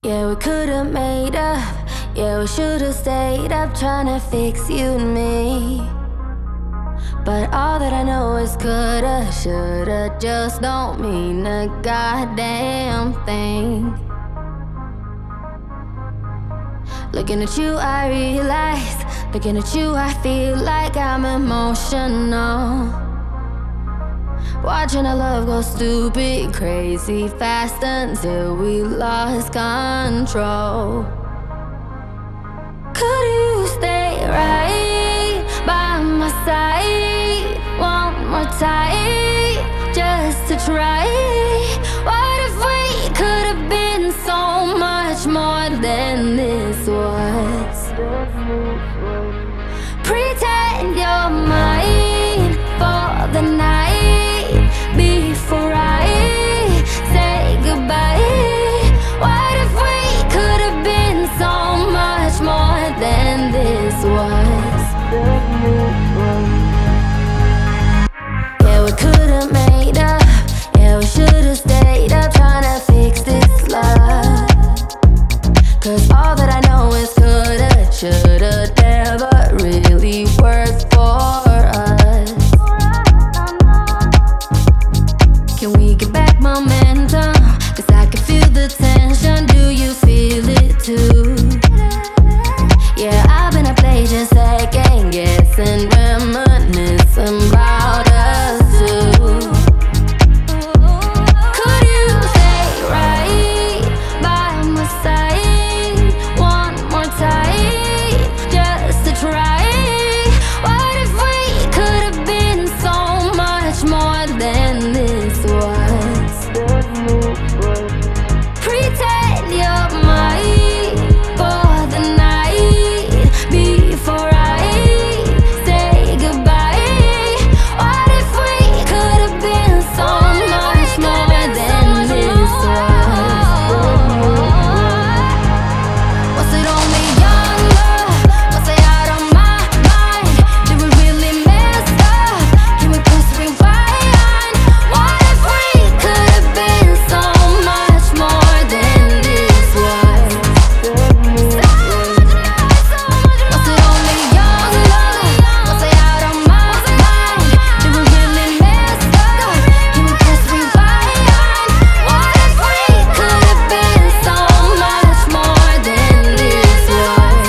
Yeah, we could've made up. Yeah, we should've stayed up trying to fix you and me. But all that I know is coulda, shoulda, just don't mean a goddamn thing. Looking at you, I realize. Looking at you, I feel like I'm emotional. Watching our love go stupid, crazy fast until we lost control. Could you stay right by my side one more time, just to try? What if we could have been so much more than this was? Pretend you're mine for the night before I say goodbye. What if we could have been so much more than this was? Yeah, we could have made up. Yeah, we should have stayed up trying to fix this love. Cause all that I know is coulda, shoulda, never really worked for us. Can we get back momentum? Cause I can feel the tension, do you feel it too? Yeah, I've been a play just second guessing, reminiscing about us too. Could you stay right by my side one more time, just to try? What if we could have been so much more than this was? Pretend you're mine for the night before I say goodbye. What if we could have been so much more than this was? Was it only younger? Was I out of my mind? Did we really mess up? Can we press rewind? What if we could have been so much more than this was? Was it only younger? Was I out of my mind? Did we really mess up? Can we press rewind? What if we could have been so much more than this was?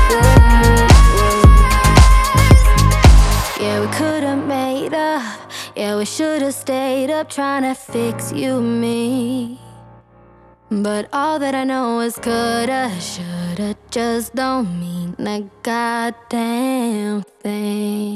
Yeah, we could have made up. Yeah, we should have stayed up trying to fix you and me. But all that I know is coulda, shoulda, just don't mean a goddamn thing.